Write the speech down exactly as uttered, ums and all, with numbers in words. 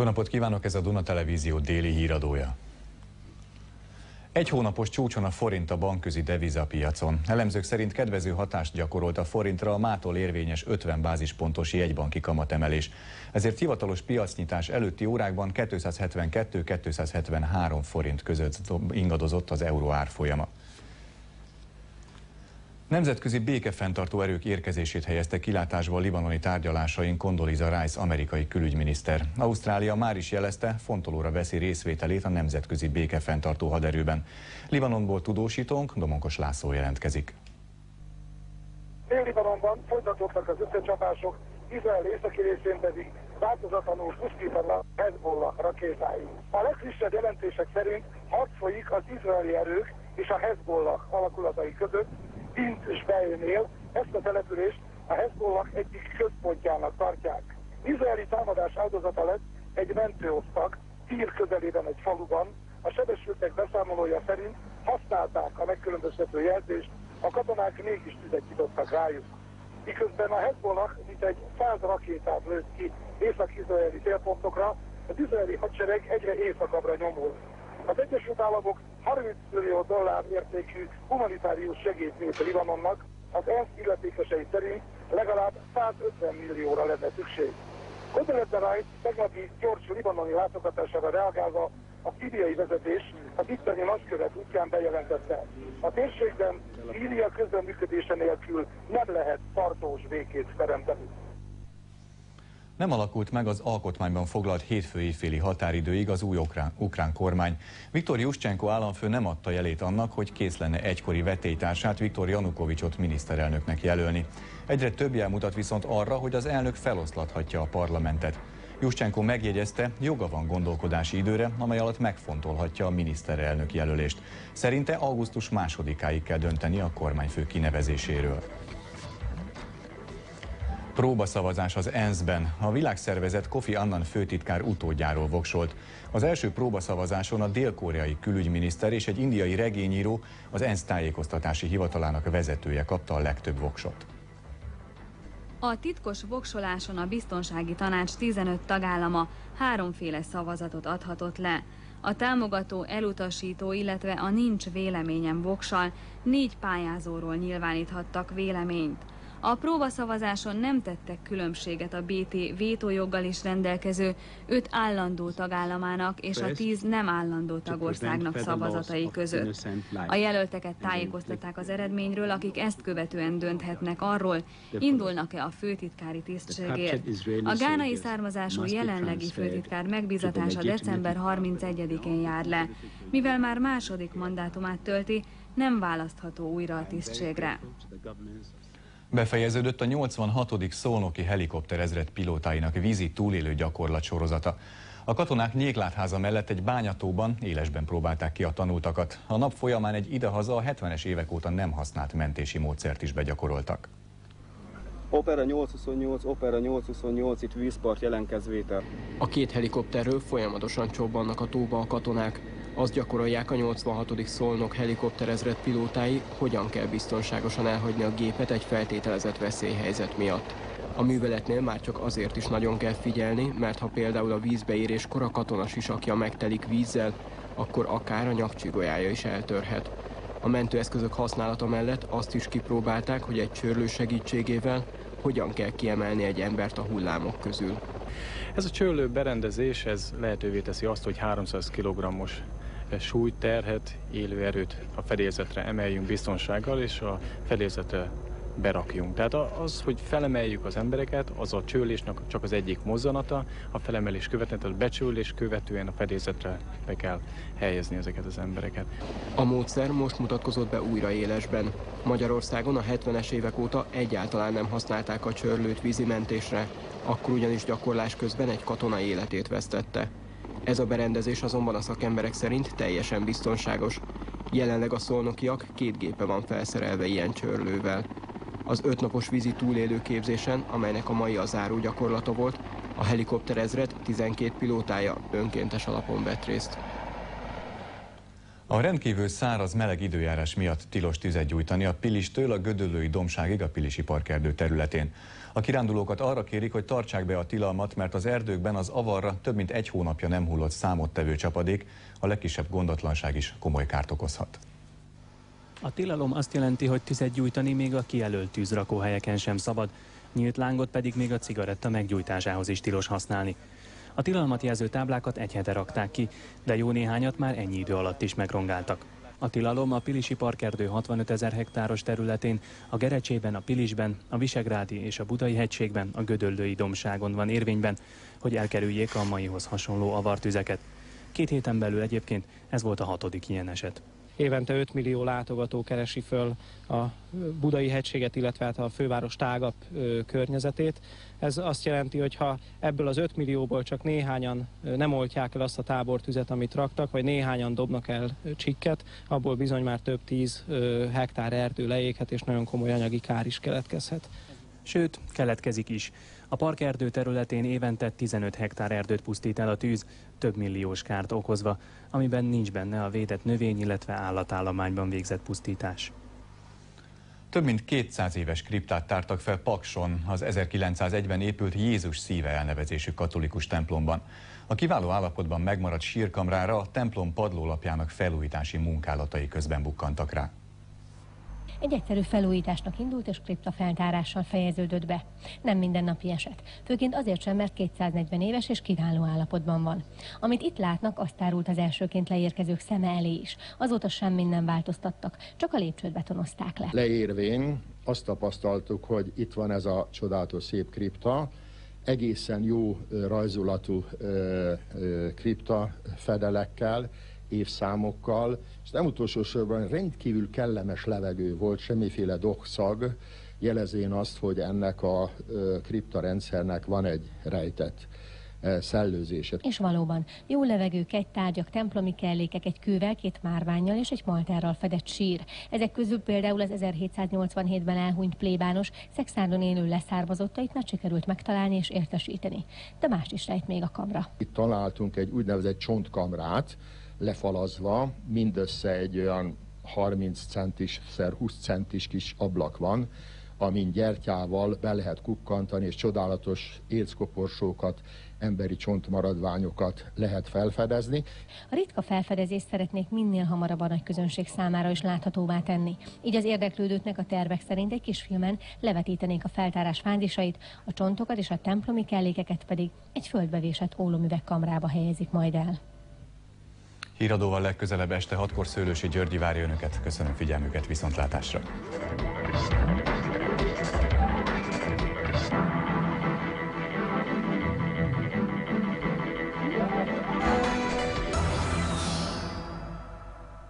Jó napot kívánok, ez a Duna Televízió déli híradója. Egy hónapos csúcson a forint a bankközi devizapiacon. Elemzők szerint kedvező hatást gyakorolt a forintra a mától érvényes ötven bázispontos jegybanki kamatemelés. Ezért hivatalos piacnyitás előtti órákban kétszázhetvenkettő - kétszázhetvenhárom forint között ingadozott az euró árfolyama. Nemzetközi békefenntartó erők érkezését helyezte kilátásba a libanoni tárgyalásain Condoleezza Rice amerikai külügyminiszter. Ausztrália már is jelezte, fontolóra veszi részvételét a nemzetközi békefenntartó haderőben. Libanonból tudósítónk, Domonkos László jelentkezik. Dél-Libanonban folytatódtak az összecsapások, Izrael északi részén pedig változatlanul pusztítanak Hezbollah rakétái. A legfrissebb jelentések szerint harc folyik az izraeli erők és a Hezbollah alakulatai között, Bint Jbeilnél. Ezt a települést a Hezbollah egyik központjának tartják. Izraeli támadás áldozata lett egy mentőosztag Tír közelében egy faluban. A sebesültek beszámolója szerint használták a megkülönböztető jelzést, a katonák mégis tüzet nyitottak rájuk. Miközben a Hezbollah mintegy száz rakétát lőtt ki észak-izraeli célpontokra, az izraeli hadsereg egyre északabbra nyomul. Az Egyesült Államok harminc millió dollár értékű humanitárius segélyt nyújt Libanonnak, az ENSZ illetékesei szerint legalább százötven millióra lenne szükség. Condoleezza Rice tegnapi gyors libanoni látogatására reagálva a szíriai vezetés az itteni nagykövet útján bejelentette. A térségben Szíria közreműködése nélkül nem lehet tartós békét teremteni. Nem alakult meg az alkotmányban foglalt hétfő éjféli határidőig az új ukrán, ukrán kormány. Viktor Juszcsenko államfő nem adta jelét annak, hogy kész lenne egykori vetélytársát, Viktor Janukovicsot miniszterelnöknek jelölni. Egyre több jel mutat viszont arra, hogy az elnök feloszlathatja a parlamentet. Juszcsenko megjegyezte, joga van gondolkodási időre, amely alatt megfontolhatja a miniszterelnök jelölést. Szerinte augusztus másodikáig kell dönteni a kormányfő kinevezéséről. Próbaszavazás az ENSZ-ben. A világszervezet Kofi Annan főtitkár utódjáról voksolt. Az első próbaszavazáson a dél-koreai külügyminiszter és egy indiai regényíró, az ENSZ tájékoztatási hivatalának vezetője kapta a legtöbb voksot. A titkos voksoláson a biztonsági tanács tizenöt tagállama háromféle szavazatot adhatott le. A támogató, elutasító, illetve a nincs véleményem voksal négy pályázóról nyilváníthattak véleményt. A próbaszavazáson nem tettek különbséget a bé té vétójoggal is rendelkező öt állandó tagállamának és a tíz nem állandó tagországnak szavazatai között. A jelölteket tájékoztatták az eredményről, akik ezt követően dönthetnek arról, indulnak-e a főtitkári tisztségért. A gánai származású jelenlegi főtitkár megbízatása december harmincegyedikén jár le. Mivel már második mandátumát tölti, nem választható újra a tisztségre. Befejeződött a nyolcvanhatodik szolnoki helikopterezred pilótáinak vízi túlélő gyakorlat sorozata. A katonák Nyéklátháza mellett egy bányatóban élesben próbálták ki a tanultakat. A nap folyamán egy idehaza a hetvenes évek óta nem használt mentési módszert is begyakoroltak. Opera nyolcszázhuszonnyolc, Opera nyolcszázhuszonnyolc, itt vízpart jelentkezvétel. A két helikopterről folyamatosan csobbannak a tóba a katonák. Azt gyakorolják a nyolcvanhatodik szolnok helikopterezred pilótái, hogyan kell biztonságosan elhagyni a gépet egy feltételezett veszélyhelyzet miatt. A műveletnél már csak azért is nagyon kell figyelni, mert ha például a vízbeéréskor a katona sisakja megtelik vízzel, akkor akár a nyakcsigolyája is eltörhet. A mentőeszközök használata mellett azt is kipróbálták, hogy egy csörlő segítségével hogyan kell kiemelni egy embert a hullámok közül. Ez a csörlő berendezés ez lehetővé teszi azt, hogy háromszáz kilogrammos súlyt, terhet, élő erőt a fedélzetre emeljünk biztonsággal, és a fedélzetre berakjunk. Tehát az, hogy felemeljük az embereket, az a csőlésnek csak az egyik mozzanata, a felemelés követően, tehát a becsőlés követően a fedélzetre be kell helyezni ezeket az embereket. A módszer most mutatkozott be újra élesben. Magyarországon a hetvenes évek óta egyáltalán nem használták a csörlőt vízimentésre, akkor ugyanis gyakorlás közben egy katona életét vesztette. Ez a berendezés azonban a szakemberek szerint teljesen biztonságos. Jelenleg a szolnokiak két gépe van felszerelve ilyen csörlővel. Az ötnapos vízi túlélő képzésen, amelynek a mai a záró gyakorlata volt, a helikopterezred tizenkét pilótája önkéntes alapon vett részt. A rendkívül száraz, meleg időjárás miatt tilos tüzet gyújtani a Pilistől a Gödöllői dombságig a Pilisi parkerdő területén. A kirándulókat arra kérik, hogy tartsák be a tilalmat, mert az erdőkben az avarra több mint egy hónapja nem hullott számottevő csapadék, a legkisebb gondatlanság is komoly kárt okozhat. A tilalom azt jelenti, hogy tüzet gyújtani még a kijelölt tűzrakóhelyeken sem szabad, nyílt lángot pedig még a cigaretta meggyújtásához is tilos használni. A tilalmat jelző táblákat egy hete rakták ki, de jó néhányat már ennyi idő alatt is megrongáltak. A tilalom a Pilisi parkerdő hatvanötezer hektáros területén, a Gerecsében, a Pilisben, a Visegrádi és a Budai hegységben, a Gödöllői dombságon van érvényben, hogy elkerüljék a maihoz hasonló avartüzeket. Két héten belül egyébként ez volt a hatodik ilyen eset. Évente öt millió látogató keresi föl a Budai hegységet, illetve hát a főváros tágabb ö, környezetét. Ez azt jelenti, hogy ha ebből az öt millióból csak néhányan nem oltják el azt a tábortüzet, amit raktak, vagy néhányan dobnak el csikket, abból bizony már több tíz ö, hektár erdő leéghet, és nagyon komoly anyagi kár is keletkezhet. Sőt, keletkezik is. A parkerdő területén évente tizenöt hektár erdőt pusztít el a tűz, több milliós kárt okozva, amiben nincs benne a védett növény, illetve állatállományban végzett pusztítás. Több mint kétszáz éves kriptát tártak fel Pakson, az ezerkilencszázegyben épült Jézus szíve elnevezésű katolikus templomban. A kiváló állapotban megmaradt sírkamrára a templom padlólapjának felújítási munkálatai közben bukkantak rá. Egy egyszerű felújításnak indult és kripta feltárással fejeződött be. Nem mindennapi eset, főként azért sem, mert kétszáznegyven éves és kiváló állapotban van. Amit itt látnak, azt tárult az elsőként leérkezők szeme elé is. Azóta semmin nem változtattak, csak a lépcsőt betonozták le. Leérvén azt tapasztaltuk, hogy itt van ez a csodálatos szép kripta, egészen jó rajzolatú kripta fedelekkel, évszámokkal, és nem utolsó sorban rendkívül kellemes levegő volt, semmiféle dohszag, jelezvén azt, hogy ennek a kriptarendszernek van egy rejtett szellőzése. És valóban, jó levegő, kegytárgyak, templomi kellékek, egy kővel, két márvánnyal és egy maltárral fedett sír. Ezek közül például az ezerhétszáznyolcvanhétben elhunyt plébános, Szekszárdon élő leszármazottait nagy sikerült megtalálni és értesíteni. De mást is rejt még a kamra. Itt találtunk egy úgynevezett csontkamrát, lefalazva, mindössze egy olyan harminc centis szer húsz centis kis ablak van, amin gyertyával be lehet kukkantani, és csodálatos érckoporsókat, emberi csontmaradványokat lehet felfedezni. A ritka felfedezést szeretnék minél hamarabb a nagy közönség számára is láthatóvá tenni. Így az érdeklődőknek a tervek szerint egy kis filmen levetítenék a feltárás fázisait, a csontokat és a templomi kellékeket pedig egy földbevésett ólomüvegkamrába helyezik majd el. Híradóval legközelebb este hatkor Szőlősi Györgyi várja önöket. Köszönöm figyelmüket, viszontlátásra!